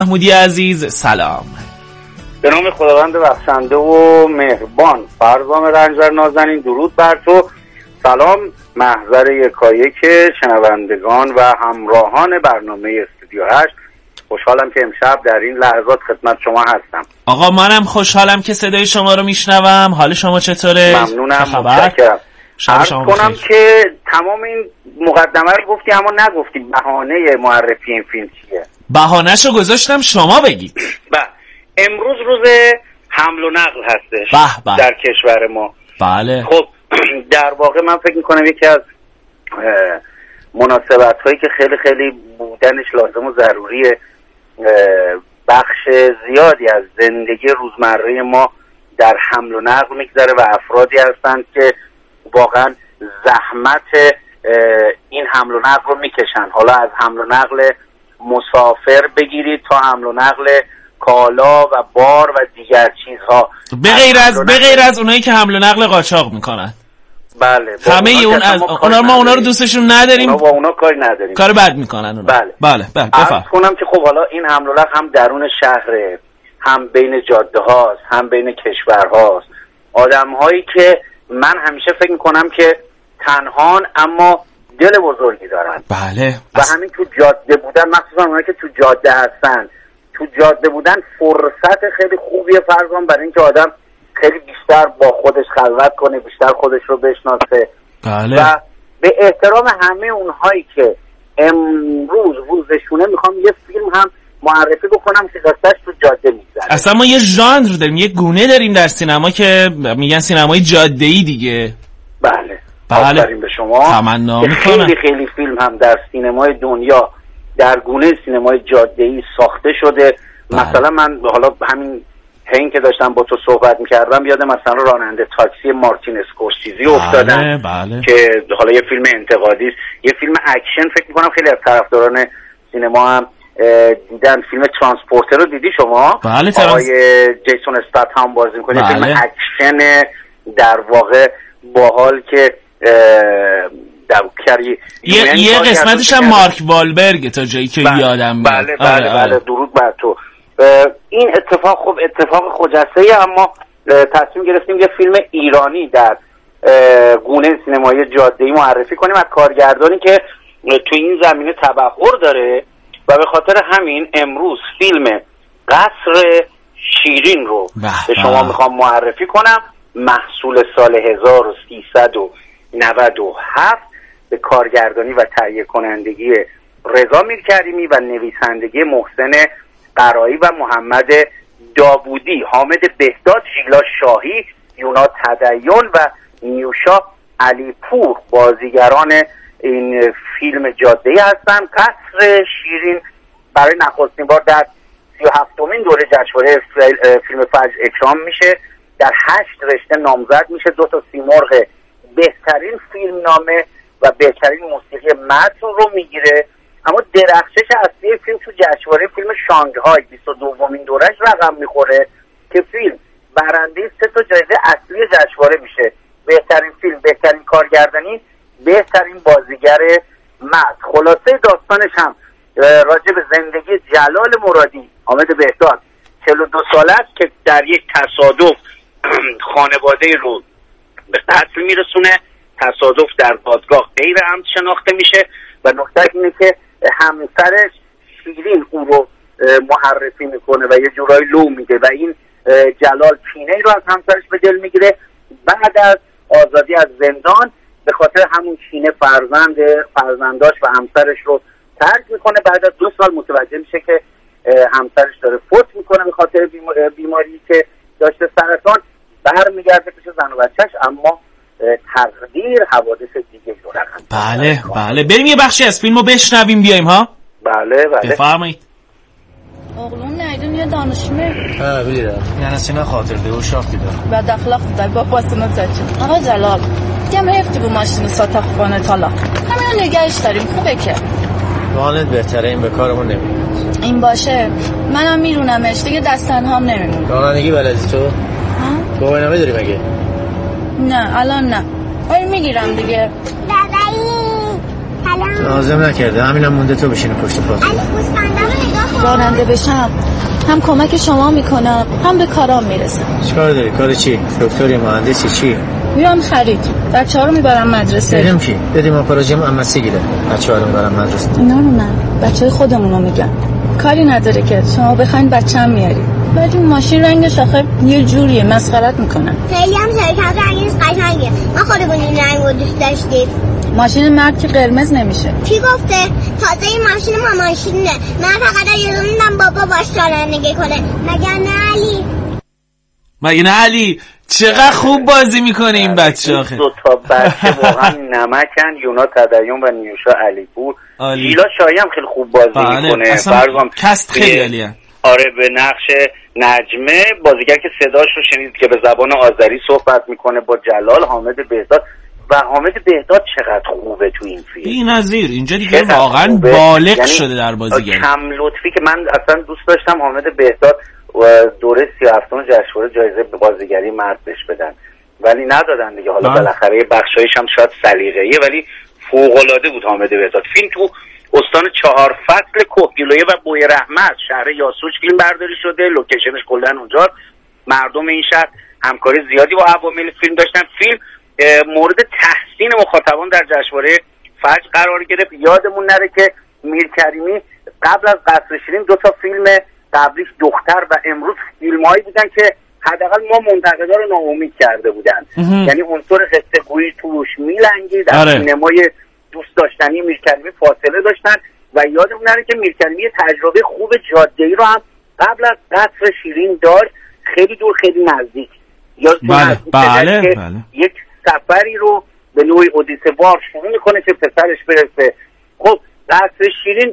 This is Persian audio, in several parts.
محمودی عزیز سلام. به نام خداوند بخشنده و مهربان. فرزام رنجبر نازنین، درود بر تو. سلام محضر یکایک شنوندگان و همراهان برنامه استودیو 8. خوشحالم که امشب در این لحظات خدمت شما هستم. آقا منم خوشحالم که صدای شما رو میشنوم. حال شما چطوره؟ ممنونم، متشکرم. عرض کنم که تمام این مقدمه رو گفتی اما نگفتی بهانه معرفی این فیلم چیه. بهانه‌شو گذاشتم شما بگید. امروز روز حمل و نقل هستش در کشور ما. بله. خب در واقع من فکر میکنم یکی از مناسبت هایی که خیلی خیلی بودنش لازم و ضروریه، بخش زیادی از زندگی روزمره ما در حمل و نقل میگذره و افرادی هستند که واقعا زحمت این حمل و نقل رو میکشن. حالا از حمل و نقل مسافر بگیرید تا حمل و نقل کالا و بار و دیگر چیزها، به غیر از اونایی که حمل و نقل قاچاق میکنن. بله، همه اونا رو دوستشون نداریم. اونا با اونا کاری نداریم، کار بد میکنن اونا. بله بفهم کنم که خب حالا این حمل و نقل هم درون شهره، هم بین جاده هاست، هم بین کشور هاست. آدم هایی که من همیشه فکر میکنم که تنهان اما دل بزرگی دارن. بله. و همین تو جاده بودن، مخصوصا اونایی که تو جاده هستن، تو جاده بودن فرصت خیلی خوبیه فرضاً برای اینکه آدم خیلی بیشتر با خودش خلوت کنه، بیشتر خودش رو بشناسه. بله. و به احترام همه اونهایی که امروز روزشونه میخوام یه فیلم هم معرفی بکنم که قصه‌اش تو جاده میگذره. اصلا ما یه ژانر داریم، یه گونه داریم در سینما که میگن سینمای جاده‌ای دیگه. بله. آفرین به شما. تمنا میکنم. خیلی فیلم هم در سینمای دنیا در گونه سینمای جاده‌ای ساخته شده. مثلا من حالا همین هین که داشتم با تو صحبت میکردم یاد مثلا راننده تاکسی مارتین اسکورسیزی افتادم. بله. که حالا یه فیلم انتقادی است، یه فیلم اکشن. فکر میکنم خیلی از طرفداران سینما هم دیدن. فیلم ترانسپورتر رو دیدی شما؟ بله. آقای جیسون استاتهام بازی میکنه. بله. فیلم اکشن در واقع باحال که یه قسمتش هم مارک والبرگ تا جایی که یادم میاد. بله درود بر تو. این اتفاق خجسته، اما تصمیم گرفتیم یه فیلم ایرانی در گونه سینمایی جاده‌ای معرفی کنیم از کارگردانی که تو این زمینه تبحر داره و به خاطر همین امروز فیلم قصر شیرین رو به شما میخوام معرفی کنم. محصول سال 1397 به کارگردانی و تهیه کنندگی رضا میرکریمی و نویسندگی محسن قرایی و محمد داوودی. حامد بهداد، شیلا شاهی، یونا تدین و نیوشا علیپور بازیگران این فیلم جاده‌ای هستند. قصر شیرین برای نخستین بار در 37مین دوره جشنواره فیلم فجر اکرام میشه. در 8 رشته نامزد میشه. 2 سیمرغ بهترین فیلم نامه و بهترین موسیقی متن رو میگیره. اما درخشش اصلی فیلم تو جشنواره فیلم شانگهای 22مین دورش رقم میخوره که فیلم برنده 3 جایزه اصلی جشنواره میشه: بهترین فیلم، بهترین کارگردانی، بهترین بازیگر مرد. خلاصه داستانش هم راجع به زندگی جلال مرادی، حامد بهداد، 42 ساله است که در یک تصادف خانواده رو به قتل میرسونه. تصادف در دادگاه غیر عمد شناخته میشه و نکته اینه که همسرش شیرین اون رو معرفی میکنه و یه جورایی لو میده و این جلال کینه رو از همسرش به دل میگیره. بعد از آزادی از زندان به خاطر همون کینه فرزنداش و همسرش رو ترک میکنه. بعد از 2 سال متوجه میشه که همسرش داره فوت میکنه به خاطر بیماری که داشته، سرطان. برمیگرده پیش زن و بچه‌ش، اما تقدیر حوادث دیگه رو رقم. بله بریم یه بخشی از فیلمو بشنویم بیایم ها. بله بفرمایید. Oğlum neydi niye danışmıyor? Ha bilirəm. Nənəsinə xatırdır, o uşaq idi. Bəd əxlaqdır, babasını çəkir. Ağa Cəlal, deyəm heyfdir bu maşını sataq bana talaq. Həmin nigah işlərim خوبه که. والد بهتره این به کارمون نمیاد. این باشه منم میرونمش دیگه دست تنهام نمیمونم. رانندگی بلدی تو؟ گواهینامه داری مگه؟ نه الان نه. ولی میگیرم دیگه. دادایی لازم نکرده، همینم مونده تو بشینی پشت پات. علی گوسفندا رو نگاه کن. راننده بشم هم کمک شما میکنم هم به کارام میرسم. چیکار داری؟ کار چی؟ دکتری، مهندسی، چی؟ میرم خرید، بچه‌ها رو میبرم مدرسه. دیدم کی؟ دیدیم آپاراژیم امسی گیره. بچه‌ها رو میبرم مدرسه. اینا رو نه، بچه‌های خودمون رو میگم. کاری نداره که شما بخواید بچه‌م میاری. ولی ماشین رنگش آخه یه جوریه، مسخرت میکنن. خیلی هم شرکت رنگش قشنگه. ما خودمون این رنگو دوست داشتیم. ماشین مرد که قرمز نمیشه. کی گفته؟ تازه این ماشین ما ماشینه. من فقط اجازه میدم بابا باش رانندگی کنه. مگر نه علی؟ مگه نه علی؟ چقدر خوب بازی میکنه این بچه آخه. دو تا بچه واقعا نمکن، یونا تدیون و نیوشا علیپور. ژیلا شاهی هم خیلی خوب بازی میکنه. فرضم کست خیلی عالیه. آره به نقش نجمه، بازیگر که صداش رو شنید که به زبان آذری صحبت میکنه با جلال. حامد بهزاد و حامد بهزاد چقدر خوبه تو این فیلم، بی‌نظیر. اینجا دیگه واقعا بالغ شده در بازیگری. کم لطفی که من اصلا دوست داشتم حامد بهزاد دوره 37م جشنواره جایزه بازیگری مرد بهش بدن ولی ندادن دیگه. حالا بالاخره بخشایش هم شاید سلیقه‌ایه ولی فوق‌العاده بود حامد بهزاد. فیلم تو استان 4 فصل کهگیلویه و بوی رحمت شهر یاسوج فیلم برداری شده. لوکیشنش کلا اونجا. مردم این شهر همکاری زیادی با عوامل فیلم داشتن. فیلم مورد تحسین مخاطبان در جشنواره فجر قرار گرفت. یادمون نره که میرکریمی قبل از قصر شیرین 2 تا فیلم قبلیش دختر و امروز فیلمایی بودن که حداقل ما منتقدا رو ناامید کرده بودن. یعنی عنصر قصه گویی توش میلنگید. در سینمای دوست داشتنی میرکریمی فاصله داشتن و یادمون نره که میرکریمی تجربه خوب جاده‌ای رو هم قبل از قصر شیرین داشت، خیلی دور خیلی نزدیک. بله. یک سفری رو به نوعی اودیسه وار شروع میکنه که پسرش برسه. خب قصر شیرین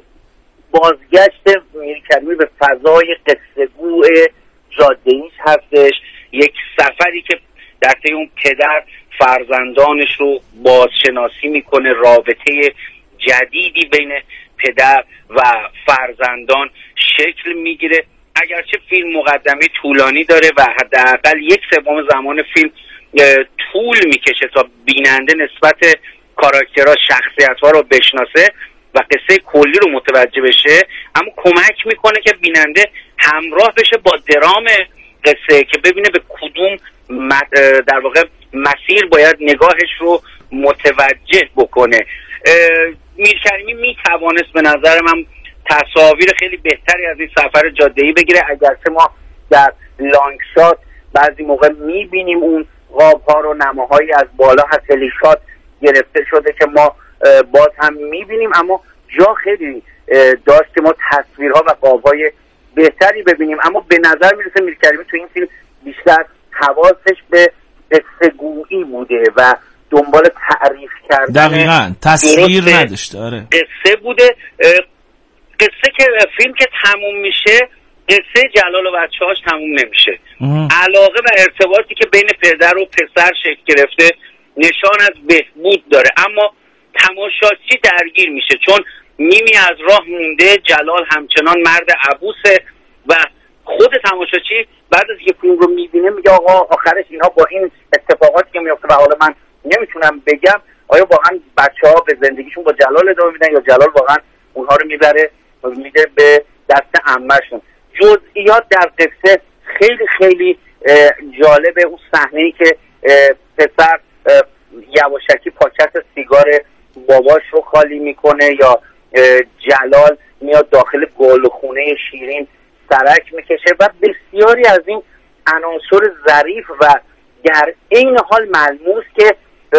بازگشت میرکریمی به فضای قصه‌گو جاده‌ایش هستش. یک سفری که در طی اون پدر فرزندانش رو بازشناسی میکنه، رابطه جدیدی بین پدر و فرزندان شکل میگیره. اگرچه فیلم مقدمه طولانی داره و حداقل 1/3 زمان فیلم طول میکشه تا بیننده نسبت کاراکترها شخصیت‌ها رو بشناسه و قصه کلی رو متوجه بشه، اما کمک میکنه که بیننده همراه بشه با درام قصه که ببینه به کدوم در واقع مسیر باید نگاهش رو متوجه بکنه. میرکریمی میتوانست به نظر من تصاویر خیلی بهتری از این سفر جاده‌ای بگیره. اگرچه ما در لانگ شات بعضی موقع میبینیم اون قاب‌ها رو نماهایی از بالا هتلی شات گرفته شده که ما باز هم میبینیم، اما جا خیلی داشت که ما تصویرها و قاب‌های بهتری ببینیم. اما به نظر میرسه میرکریمی تو این فیلم بیشتر حواسش به قصه‌گویی بوده و دنبال تعریف کردن دقیقاً تصویر نداشته. آره قصه بوده. قصه که فیلم که تموم میشه قصه جلال و بچه‌هاش تموم نمیشه. علاقه و ارتباطی که بین پدر و پسر شکل گرفته نشان از بهبود داره، اما تماشاچی درگیر میشه چون نیمی از راه مونده. جلال همچنان مرد عبوسه و خود تماشاچی بعد از یه فیلم رو میبینه میگه آقا آخرش اینا با این اتفاقاتی که میفته و حالا من نمیتونم بگم آیا واقعا بچه‌ها به زندگیشون با جلال ادامه میدن یا جلال واقعا اونها رو میبره میده به دست عمه‌شون. جزئیات در قصه خیلی خیلی جالبه. اون صحنه‌ای که پسر یواشکی پاکت سیگار باباش رو خالی میکنه یا جلال میاد داخل گلخونه شیرین سرک میکشه و بسیاری از این عناصر ظریف و در عین حال ملموس که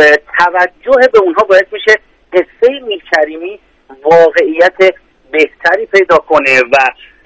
توجه به اونها باعث میشه قصه میرکریمی واقعیت بهتری پیدا کنه و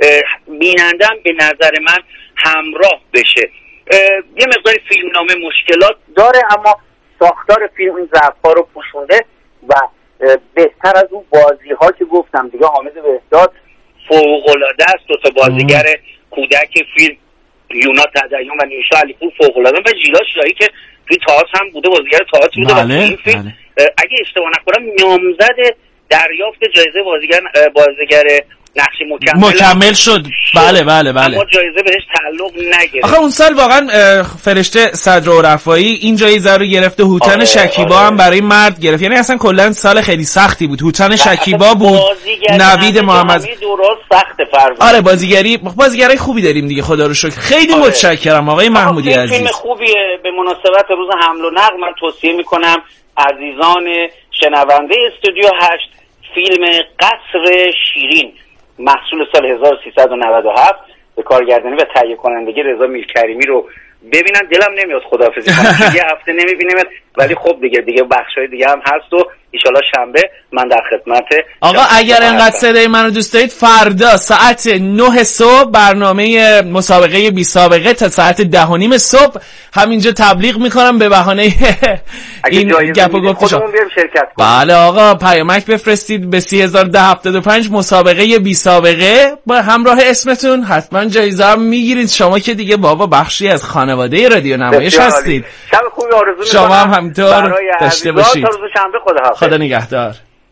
بیننده هم به نظر من همراه بشه. یه مقداری فیلمنامه مشکلات داره اما ساختار فیلم این ضعف‌ها رو پوشونده و بهتر از اون بازی‌ها که گفتم دیگه. حامد بهزاد فوق‌العاده است. 2 تا بازیگر کودک فیلم یونا تدیون و نیوشا علیپور فوق‌العاده و ژیلا شاهی که توی تئاتر هم بوده، بازیگر تئاتر بوده و این فیلم اگه اشتباه نکنم نامزد دریافت جایزه بازیگر نقش مکمل شد. بله بله بله. اما جایزه بهش تعلق نگرفت. آخه اون سال واقعا فرشته صدر و رفایی این جایزه رو گرفته. هوتن شکیبا هم برای مرد گرفت. یعنی اصلا کلا سال خیلی سختی بود. هوتن شکیبا بود، نوید محمد. درست سخت فرض. آره بازیگرای خوبی داریم دیگه، خدا رو شکر. خیلی متشکرم آقای محمودی عزیز. فیلم خوبیه. به مناسبت روز حمل و نقل من توصیه میکنم عزیزان شنونده استودیو 8 فیلم قصر شیرین محصول سال 1397 به کارگردانی و تهیه کنندگی رضا میرکریمی رو ببینن. دلم نمیاد خداحافظی کنم، یه هفته نمیبینیم، ولی خب دیگه بخشای دیگه هم هست و ان شاءالله شنبه من در خدمت. آقا اگر انقدر صدای منو دوست دارید فردا ساعت 9 صبح برنامه مسابقه بی سابقه تا ساعت 10:30 صبح همینجا تبلیغ میکنم به بهانه این گپ و گفت شما. بله آقا پیامک بفرستید به 301075 مسابقه بی سابقه با همراه اسمتون، حتما جایزه هم میگیرید. شما که دیگه بابا بخشی از خانواده رادیو نمایش هستید. شب خوبی آرزو میکنم. شما هم همینطور داشته باشید. تا روز شنبه خدا نگهدار.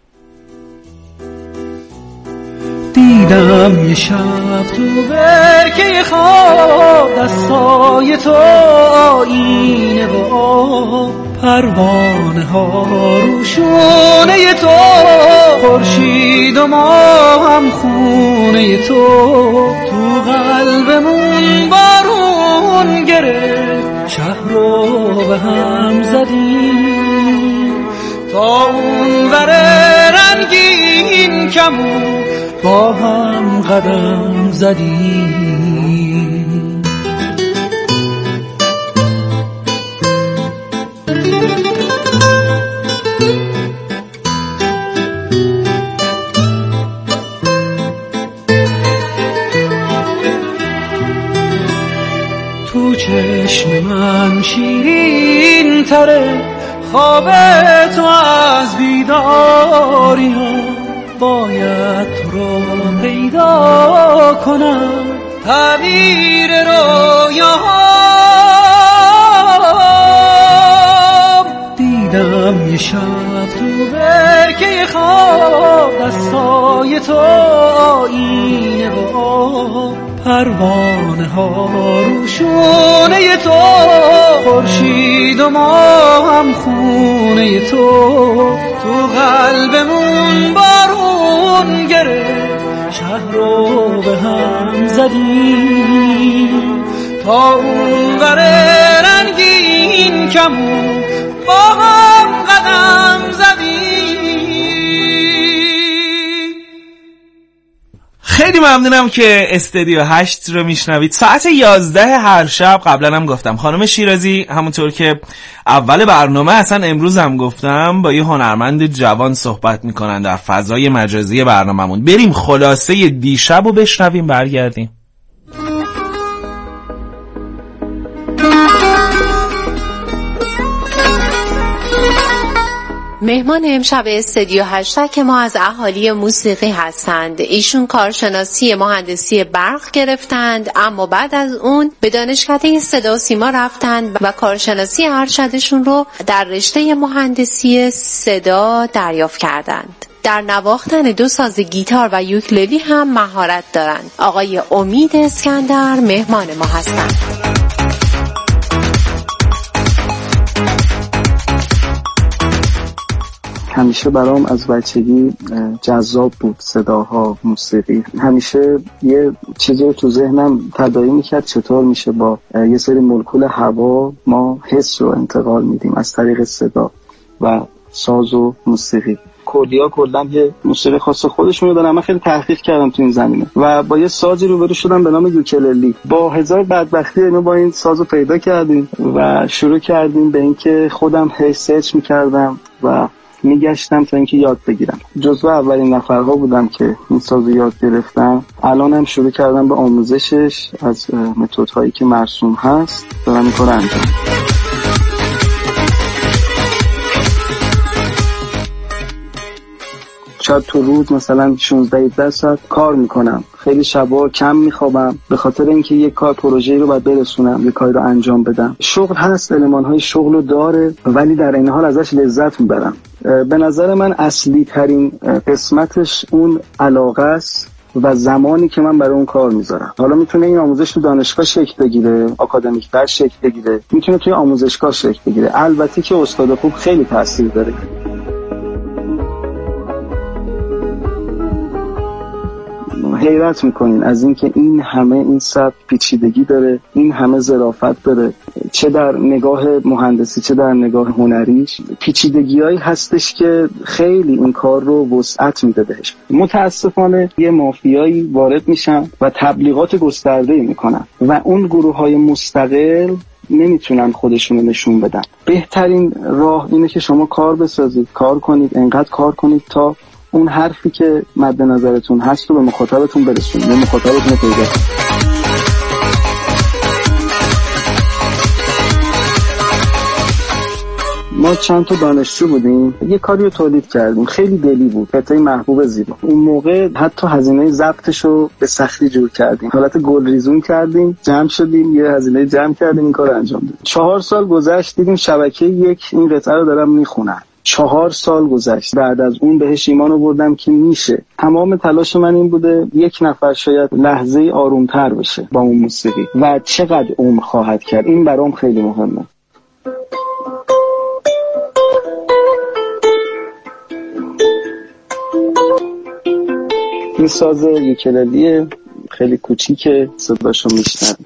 دیدم یه شب تو برکه خواب دستای تو آینه و پروانه ها روشونه تو خورشید و ما هم خونه تو قلبمون بارون گرفت شهر رو به هم زدیم تا اون وره رنگین کمون با هم قدم زدیم. تو چشم من شیرین تره خواب تو از بیداری ها، باید تو رو پیدا کنم تعبیر رویاهام. دیدم یه شب تو برکه خواب دستای تو آینه و پروانه ها روشونه تو خورشید و ما هم خونه تو قلبمون بارون گرفت شهر رو به هم زدیم تا اون وره رنگین کمون با هم قدم زدیم. خیلی ممنونم که استودیو 8 رو میشنوید. ساعت 11 هر شب قبلا هم گفتم خانم شیرازی همونطور که اول برنامه اصلا امروز هم گفتم با یه هنرمند جوان صحبت میکنن در فضای مجازی برنامه‌مون. بریم خلاصه دیشب رو بشنویم برگردیم. مهمان امشب استودیو 8 که ما از اهالی موسیقی هستند. ایشون کارشناسی مهندسی برق گرفتند، اما بعد از اون به دانشکده صدا و سیما رفتند و کارشناسی ارشدشون رو در رشته مهندسی صدا دریافت کردند. در نواختن 2 ساز گیتار و یوکله‌ای هم مهارت دارند. آقای امید اسکندر مهمان ما هستند. همیشه برام از بچگی جذاب بود صداها، موسیقی. همیشه یه چیزی رو تو ذهنم تداعی میکرد چطور میشه با یه سری مولکول هوا ما حس رو انتقال میدیم از طریق صدا و ساز و موسیقی. کردیا کلا یه موسیقی خاص خودشونو دارن. من خیلی تحقیق کردم تو این زمینه و با یه سازی روبرو شدم به نام یوکللی. با هزار بدبختی اینو با این سازو پیدا کردیم و شروع کردیم به اینکه خودم سرچ میکردم و میگشتم تا اینکه یاد بگیرم. جزو اولین نفرها بودم که این سازو یاد گرفتم. الانم شروع کردم به آموزشش از متدهایی که مرسوم هست دارم این کارو انجام. شاید تو روز مثلا 16-17 ساعت کار میکنم. خیلی شبا کم میخوابم به خاطر اینکه یک کار پروژه‌ای رو باید برسونم، یک کاری رو انجام بدم. شغل هست، المان‌های شغل رو داره، ولی در این حال ازش لذت میبرم. به نظر من اصلی ترین قسمتش اون علاقه است و زمانی که من برای اون کار میذارم. حالا میتونه این آموزش تو دانشگاه شکل بگیره، آکادمیک تر شکل بگیره، میتونه توی آموزشگاه شکل بگیره. البته که استاد خوب خیلی تاثیر داره. حیرت میکنین از اینکه این همه این سبک پیچیدگی داره، این همه ظرافت داره، چه در نگاه مهندسی چه در نگاه هنریش پیچیدگیایی هستش که خیلی این کار رو وسعت میده بهش. متاسفانه یه مافیایی وارد میشن و تبلیغات گسترده‌ای میکنن و اون گروه‌های مستقل نمیتونن خودشونو نشون بدن. بهترین راه اینه که شما کار بسازید، کار کنید، انقدر کار کنید تا اون حرفی که مد نظرتون هست رو به مخاطبتون برسونید، به مخاطبتون رو پیدا کنید. ما چند تا دانشجو بودیم، یه کاری رو تولید کردیم، خیلی دلی بود، قطعه محبوب زیبا. اون موقع حتی هزینه ضبطش رو به سختی جور کردیم، حالت گل ریزون کردیم، جمع شدیم، یه هزینه جمع کردیم، این کار انجام دادیم. 4 سال گذشت، دیدیم شبکه 1 این قطعه رو دارن میخونن. 4 سال گذشت، بعد از اون بهش ایمان آوردم که میشه. تمام تلاش من این بوده یک نفر شاید لحظه آرومتر بشه با اون موسیقی و چقدر عمر خواهد کرد. این برام خیلی مهمه. این ساز یوکللی خیلی کوچیکه، صداشو میشنوید.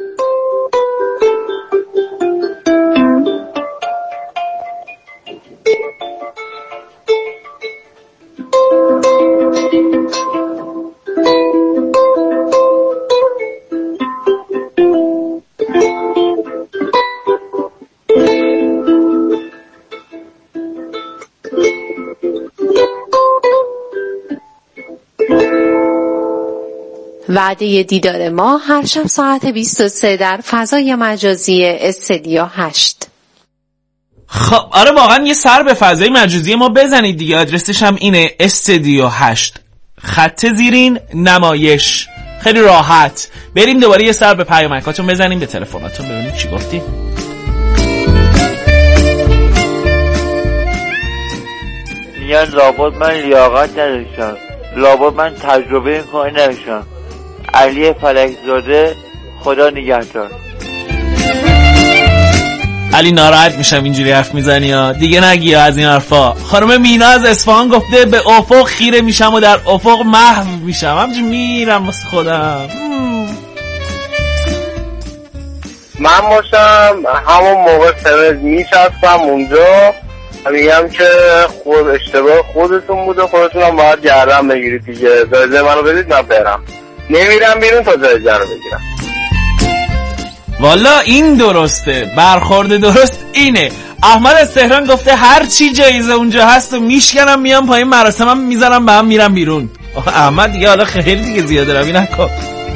وعده دیدار ما هر شب ساعت 23 در فضای مجازی استدیو 8. خب آره واقعا یه سر به فضای مجازی ما بزنید دیگه. آدرسش هم اینه استدیو 8 خط زیرین نمایش. خیلی راحت. بریم دوباره یه سر به پیامکاتون بزنیم، به تلفناتون ببینیم چی گفتیم. میگن لابد من لیاقت نداشتم، لابد من تجربه این کار نداشتم. علی فلکزاده، خدا نگهدار. علی ناراحت میشم اینجوری حرف میزنی یا دیگه نگی از این حرفا. خانم مینا از اصفهان گفته به افق خیره میشم و در افق محو میشم، همچنین میرم واسه خودم. من باشم همون موقع سمت میشستم اونجا میگم که خود اشتباه خودتون بوده، خودتون هم باید گردن بگیرید دیگه، جایزه منو بدید من برم، نمیرم بیرون تا جایزه رو بگیرم. والا این درسته، برخورد درست اینه. احمد از تهران گفته هر چی جایزه اونجا هست و میشکنم میام پایین مراسمم میذارم به هم میرم بیرون. احمد دیگه حالا خیلی دیگه زیاده روی نکن.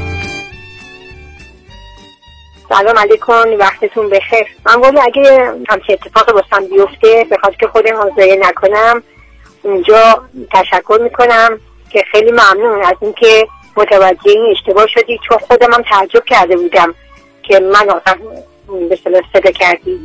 سلام علیکم، وقتتون بخیر. من والا اگه همچه اتفاق واسم بیفته به خاطر که خودم حاضر نکنم اونجا تشکر میکنم که خیلی ممنون از اینکه متوجه این اشتباه شدی، چون خودم هم تعجب کرده بودم که من آقا به صلاح صدا کردی.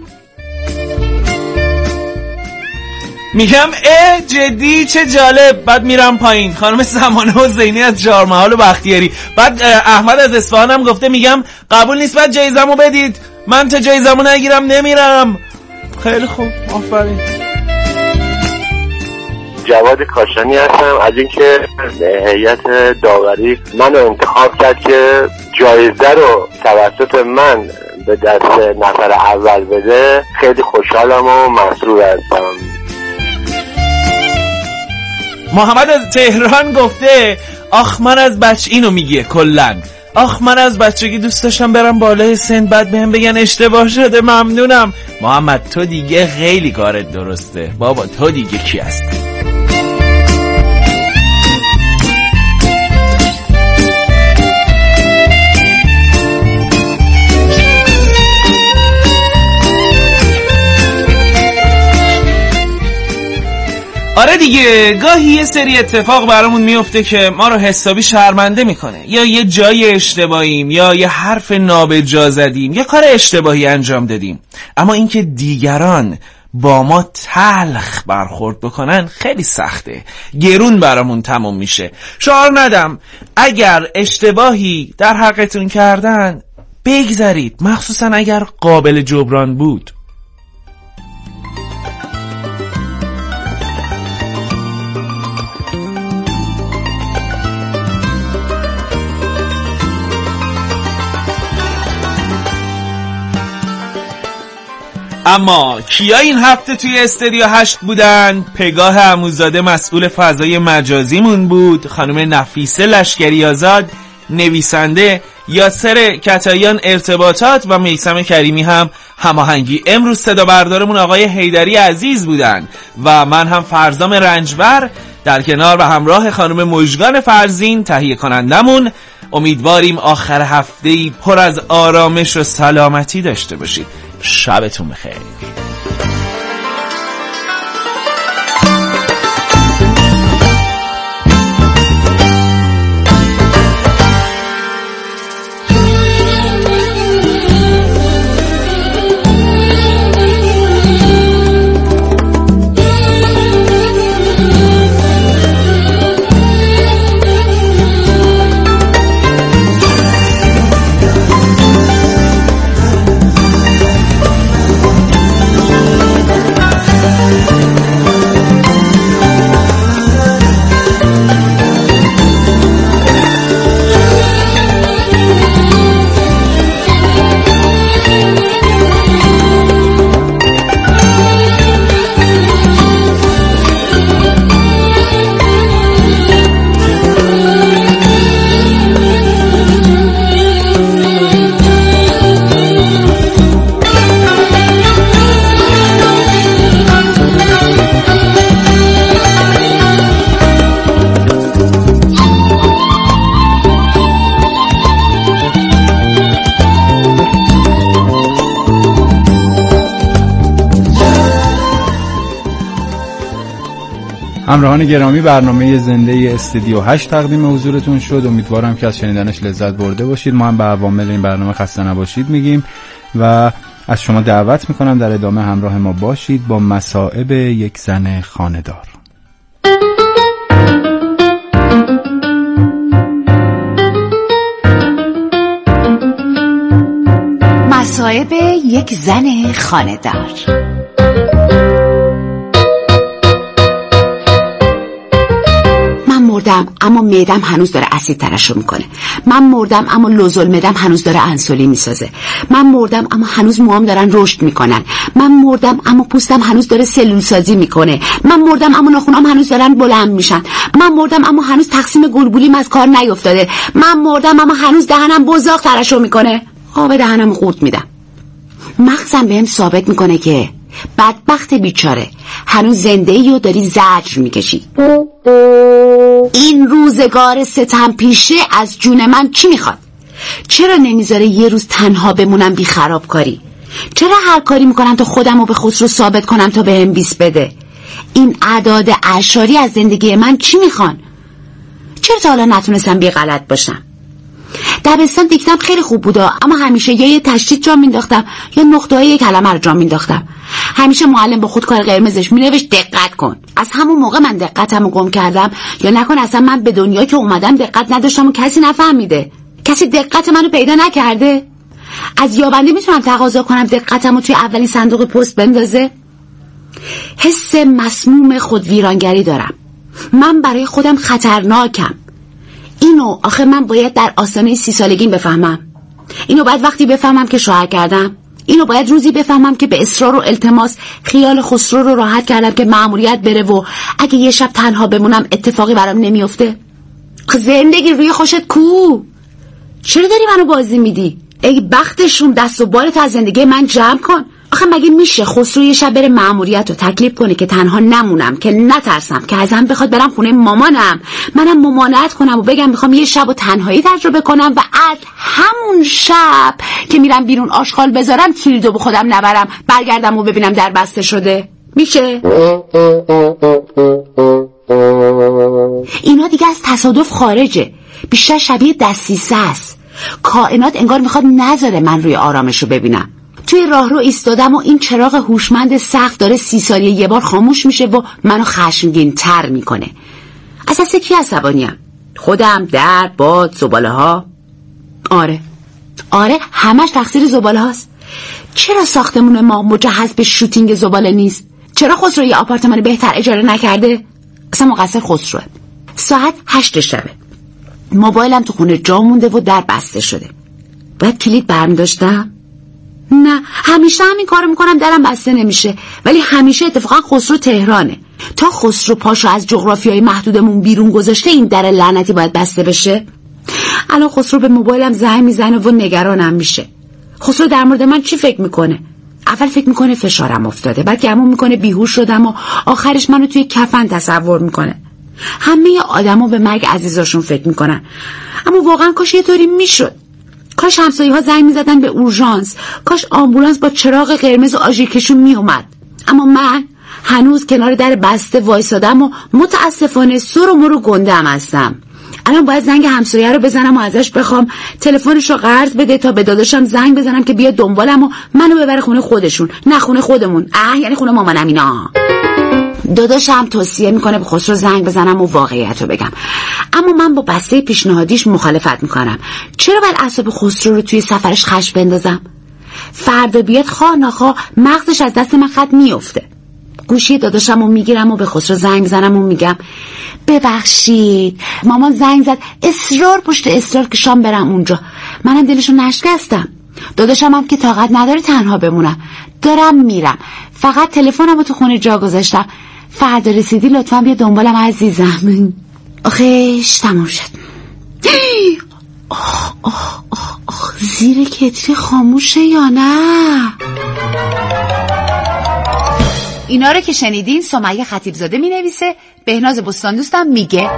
میگم جدی چه جالب. بعد میرم پایین. خانم زمانه حسینی از جارمحال و بختیاری. بعد احمد از اصفهان هم گفته میگم قبول نیست، بعد جایزمو بدید، من تا جایزمو نگیرم نمیرم. خیلی خوب، آفرین. جواد کاشانی هستم از اینکه هیئت داوری منو انتخاب کرد که جایزه رو توسط من به دست نفر اول بده. خیلی خوشحالم و مسرور هستم. محمد از تهران گفته آخ من از بچه اینو میگه کلن، آخ من از بچگی دوست داشتم برم بالای سن بعد بهم بگن اشتباه شده. ممنونم محمد، تو دیگه خیلی کارت درسته بابا، تو دیگه کی هستی؟ آره دیگه، گاهی یه سری اتفاق برامون میفته که ما رو حسابی شرمنده میکنه، یا یه جای اشتباهیم، یا یه حرف نابجا زدیم، یا کار اشتباهی انجام دادیم. اما اینکه دیگران با ما تلخ برخورد بکنن خیلی سخته، گرون برامون تموم میشه. شعار ندم اگر اشتباهی در حقتون کردن بگذارید، مخصوصا اگر قابل جبران بود. اما کیا این هفته توی استودیو 8 بودن؟ پگاه عموزاده مسئول فضای مجازیمون بود، خانم نفیسه لشکری آزاد نویسنده، یاسر کتایان ارتباطات و میثم کریمی هم هماهنگی. امروز صدا بردارمون آقای حیدری عزیز بودن و من هم فرزام رنجبر در کنار و همراه خانم مژگان فرزین تهیه کنندمون. امیدواریم آخر هفته‌ای پر از آرامش و سلامتی داشته باشید. شبتون بخیر. همراهان گرامی، برنامه زنده استودیو 8 تقدیم حضورتون شد. امیدوارم که از شنیدنش لذت برده باشید. ما هم به عوامل این برنامه خسته نباشید میگیم و از شما دعوت میکنم در ادامه همراه ما باشید با مصائب یک زن خانه‌دار. مصائب یک زن خانه‌دار. مردم اما معدم هنوز داره اسید ترشح میکنه. من مردم اما لوزالمعدم هنوز داره انسولین میسازه. من مردم اما هنوز موام دارن رشد میکنن. من مردم اما پوستم هنوز داره سلول سازی میکنه. من مردم اما ناخونام هنوز دارن بلند میشن. من مردم اما هنوز تقسیم گلبولیم از کار نیافتاده. من مردم اما هنوز دهنم بزاق ترشح میکنه. آب دهنم قورت میدم. مغزم بهم ثابت میکنه که بدبخت بیچاره هنوز زنده‌ای و داری زجر میکشی. این روزگار ستم پیشه از جون من چی میخواد؟ چرا نمیذاره یه روز تنها بمونم بی خرابکاری؟ چرا هر کاری میکنم تا خودم رو به خسرو ثابت کنم تا بهم 20 بده؟ این اعداد اعشاری از زندگی من چی میخوان؟ چرا تا حالا نتونستم بی غلط باشم؟ دبستان دیکتم خیلی خوب بودا، اما همیشه یا یه تشدید جا مینداختم یا نقطه‌های یک کلمه رو جا مینداختم. همیشه معلم با خودکار قرمزش مینوشت دقت کن. از همون موقع من دقتمو گم کردم، یا نکن اصلا من به دنیا که اومدم دقت نداشتم و کسی نفهمیده؟ کسی دقت منو پیدا نکرده؟ از یابنده میتونم تقاضا کنم دقتمو توی اولین صندوق پست بندازه؟ حس مسموم خودویرانگری دارم. من برای خودم خطرناکم. اینو آخه من باید در آستانه 30 سالگیم بفهمم؟ اینو باید وقتی بفهمم که شوهر کردم؟ اینو باید روزی بفهمم که به اصرار و التماس خیال خسرو رو راحت کردم که مأموریت بره و اگه یه شب تنها بمونم اتفاقی برام نمیفته؟ زندگی روی خوشت کو؟ چرا داری منو بازی میدی؟ ای بختشون، دست و بالت از زندگی من جمع کن. آخه مگه میشه خسرو یه شب بره مأموریت رو تکلیف کنه که تنها نمونم، که نترسم که ازم بخواد برم خونه مامانم، منم ممانعت کنم و بگم میخوام یه شب و تنهایی تجربه کنم و از همون شب که میرم بیرون آشغال بذارم کلیدو به خودم نبرم، برگردم و ببینم در بسته شده؟ میشه؟ اینا دیگه از تصادف خارجه، بیشتر شبیه دستیسه است. کائنات انگار میخواد نذاره من روی آرامش رو ببینم. توی راهرو ایستادم و این چراغ هوشمند سقف داره 30 ثانیه یه بار خاموش میشه و منو خشمگین تر میکنه. اساس کی عصبانیم؟ خودم، در، باد، زباله ها؟ آره همش تقصیر زباله هاست. چرا ساختمون ما مجهز به شوتینگ زباله نیست؟ چرا خسرو یه آپارتمان بهتر اجاره نکرده؟ اصلا مقصر خسروه. ساعت 8 شبه، موبایلم تو خونه جا مونده و در بسته شده. باید کلید برمی داشتم؟ نه، همیشه همین کارو میکنم، درم بسته نمیشه. ولی همیشه اتفاقا خسرو تهرانه. تا خسرو پاشو از جغرافیای محدودمون بیرون گذاشته این در لعنتی باید بسته بشه. الان خسرو به موبایلم زنگ میزنه و نگرانم میشه. خسرو در مورد من چی فکر میکنه؟ اول فکر میکنه فشارم افتاده، بعد گمون میکنه بیهوش شدم و آخرش منو توی کفن تصور میکنه. همه آدما به مرگ عزیزاشون فکر میکنن، اما واقعا کاش یه طوری میشد. کاش همسایه‌ها زنگ میزدن به اورژانس، کاش آمبولانس با چراغ قرمز و آژیرکشون میومد. اما من هنوز کنار در بسته وایسادم و متاسفانه سر و مرو گندم هستم. الان باید زنگ همسایه رو بزنم و ازش بخوام تلفنش رو قرض بده تا به داداشم زنگ بزنم که بیاد دنبالم و منو ببره خونه خودشون، نه خونه خودمون، یعنی خونه مامانم. اینا داداشم توصیه میکنه به خسرو زنگ بزنم و واقعیت رو بگم، اما من با بسته پیشنهادیش مخالفت میکنم. چرا باید اعصاب خسرو رو توی سفرش خش بندازم؟ فردا بیاد خواه نخواه مغزش از دست من خط میفته. گوشی داداشم رو میگیرم و به خسرو زنگ بزنم و میگم ببخشید مامان زنگ زد، اصرار پشت اصرار که شام برم اونجا. منم دلشو نشکستم. داداشم هم که طاقت نداره تنها بمونم، دارم میرم، فقط تلفنم رو تو خونه جا گذاشتم. فردا رسیدی لطفا بیا دنبالم عزیزم. آخیش تمام شد. زیر کتری خاموشه یا نه؟ اینا رو که شنیدین سمیه خطیبزاده می نویسه، بهناز بستان دوستم میگه.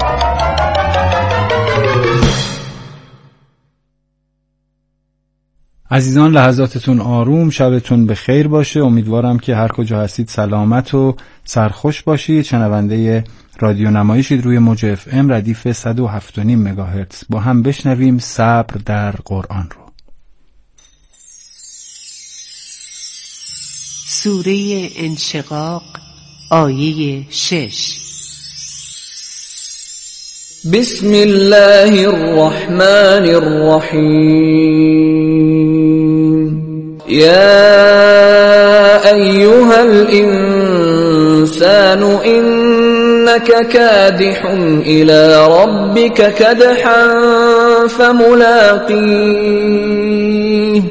عزیزان لحظاتتون آروم، شبتون به خیر باشه. امیدوارم که هر کجا هستید سلامت و سرخوش باشید. شنونده رادیو نمایشید روی موج اف ام ردیف 107.5 مگاهرتز. با هم بشنویم صبر در قرآن رو. سوره انشقاق آیه 6. بسم الله الرحمن الرحیم یا ایها الانسان انك كادح الى ربك كدحا فملاقیه.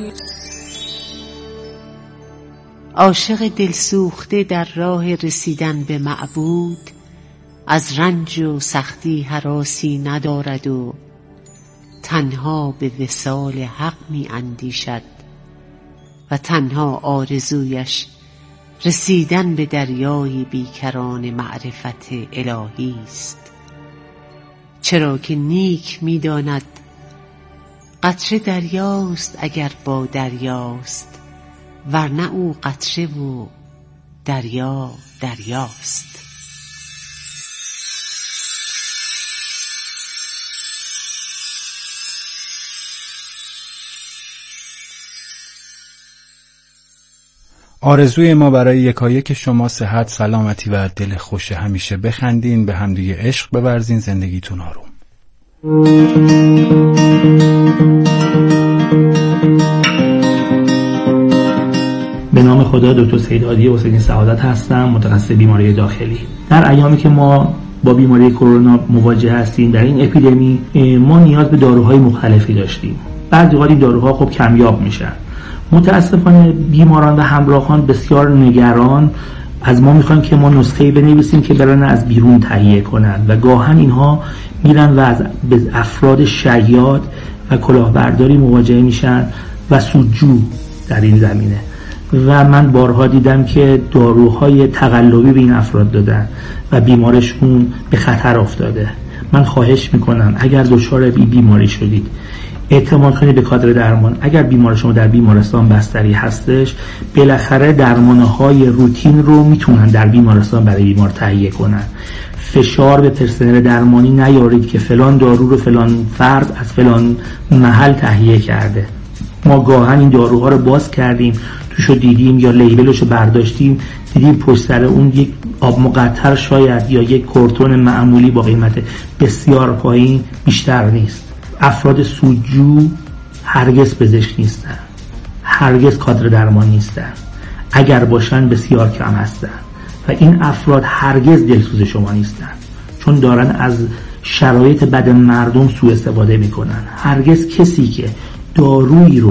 عاشق دلسوخته در راه رسیدن به معبود از رنج و سختی هراسی ندارد و تنها به وصال حق می اندیشد و تنها آرزویش رسیدن به دریای بیکران معرفت الهی است. چرا که نیک می داند قطره دریاست اگر با دریاست، ورنه او قطره و دریا دریاست. آرزوی ما برای یکایک شما صحت، سلامتی و دل خوش. همیشه بخندین، به همدیگه عشق بورزین، زندگیتون آروم. به نام خدا، دکتر سید عادی حسینی سعادت هستم، متخصص بیماری داخلی. در ایامی که ما با بیماری کرونا مواجه هستیم در این اپیدمی، ما نیاز به داروهای مختلفی داشتیم. بعضی وقت این داروها خب کمیاب میشن. متاسفانه بیماران و همراهان بسیار نگران از ما میخوان که ما نسخه‌ای بنویسیم که برن از بیرون تهیه کنن و گاهن اینها میرن و به افراد شیاد و کلاهبرداری مواجه میشن و سودجو در این زمینه. و من بارها دیدم که داروهای تقلبی به این افراد دادن و بیمارشون به خطر افتاده. من خواهش میکنم اگر دچار بیماری شدید اعتماد کنید به کادر درمان. اگر بیمار شما در بیمارستان بستری هستش، بالاخره درمانهای روتین رو میتونن در بیمارستان برای بیمار تهیه کنن. فشار به پرسنل درمانی نیارید که فلان دارو رو فلان فرد از فلان محل تهیه کرده. ما گاهن این داروها رو باز کردیم، توشو دیدیم یا لیبلشو برداشتیم، دیدیم پشت سر اون یک آب مقطر شاید یا یک کورتون معمولی با قیمت بسیار پایین بیشتر نیست. افراد سودجو هرگز پزشک نیستن، هرگز کادر درمان نیستن، اگر باشن بسیار کم هستن و این افراد هرگز دلسوز شما نیستن، چون دارن از شرایط بد مردم سوء استفاده میکنن. هرگز کسی که دارویی رو